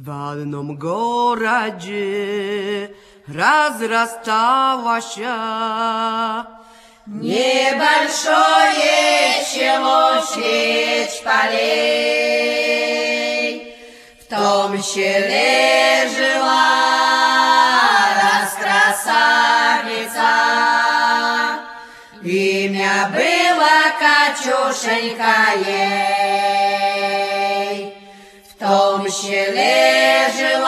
В одном городе разрасталась небольшое село средь полей. В том селе жила раскрасавица, имя было Катюшенька ей. В том селе жила